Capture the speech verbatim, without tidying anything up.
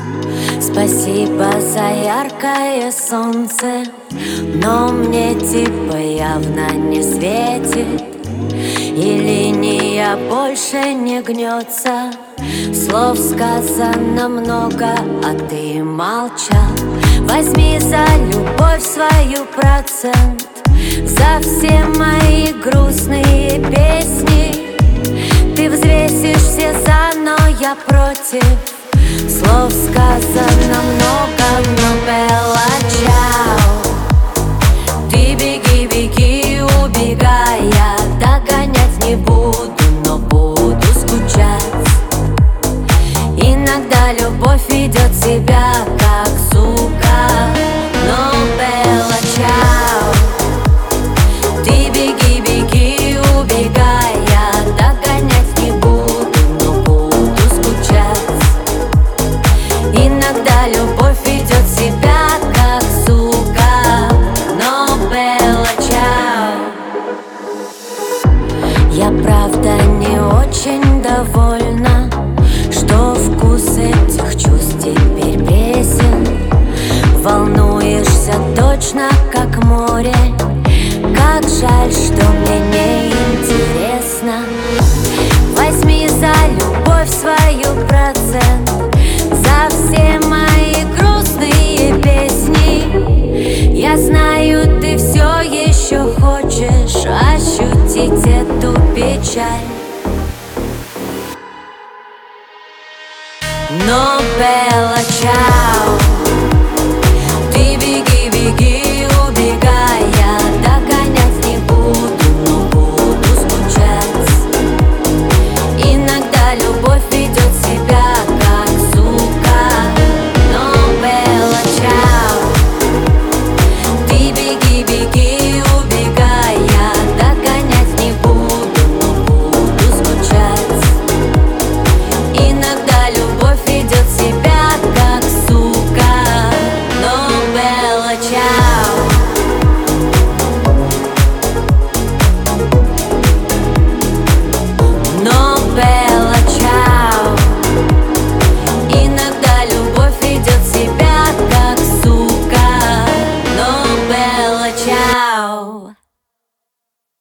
Спасибо за яркое солнце, но мне типа явно не светит. И линия больше не гнется. Слов сказано много, а ты молчал. Возьми за любовь свою процент, за все мои грустные песни. Ты взвесишь все за, но я против. Слов сказано много, но Белла чао. Ты беги, беги, убегай, я догонять не буду, но буду скучать. Иногда любовь ведет себя как сука, но Белла чао. Ты беги, беги, убегай, я догонять не буду, но буду скучать. Иногда любовь ведет себя как сука, но Белла чао. Я правда не очень довольна, что вкус этих чувств теперь пресен. Волнуешься точно как море, как жаль, что мне не интересно. Возьми за любовь свою процент, за все мои грустные песни. Я знаю, ты все еще хочешь ощутить эту печаль, но Белла чао. Ты беги, беги, убегай, я догонять не буду, но буду скучать. Иногда любовь ведет себя как сука, но Белла чао. Ты беги, беги, убегай, я догонять не буду, но буду скучать. Иногда любовь ведет себя как сука, но Белла чао.